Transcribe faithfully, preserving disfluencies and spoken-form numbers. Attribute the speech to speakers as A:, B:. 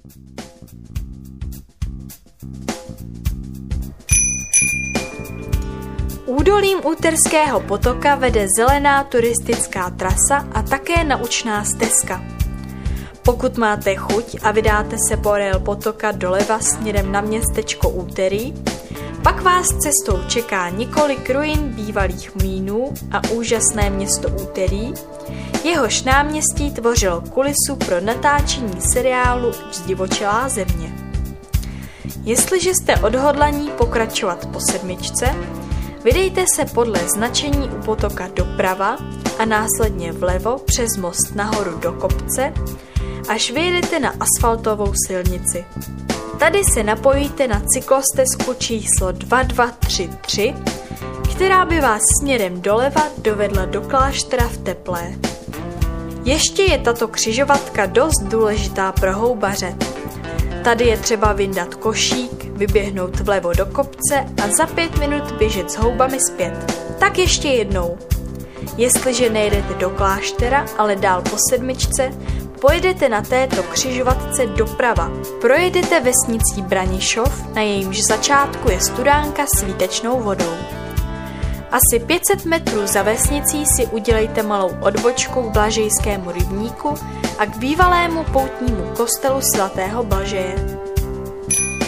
A: Údolím Úterského potoka vede zelená turistická trasa a také naučná stezka. Pokud máte chuť a vydáte se podél potoka doleva směrem na městečko Úterý, pak vás cestou čeká několik ruin bývalých mlýnů a úžasné město Úterý, jehož náměstí tvořilo kulisu pro natáčení seriálu Zdivočelá země. Jestliže jste odhodlaní pokračovat po sedmičce, vydejte se podle značení u potoka doprava a následně vlevo přes most nahoru do kopce, až vyjedete na asfaltovou silnici. Tady se napojíte na cyklostezku číslo dva dva tři tři, která by vás směrem doleva dovedla do kláštera v Teplé. Ještě je tato křižovatka dost důležitá pro houbaře. Tady je třeba vyndat košík, vyběhnout vlevo do kopce a za pět minut běžet s houbami zpět. Tak ještě jednou. Jestliže nejedete do kláštera, ale dál po sedmičce, pojedete na této křižovatce doprava. Projedete vesnicí Branišov, na jejímž začátku je studánka s výtečnou vodou. Asi pět set metrů za vesnicí si udělejte malou odbočku k Blažejskému rybníku a k bývalému poutnímu kostelu svatého Blažeje.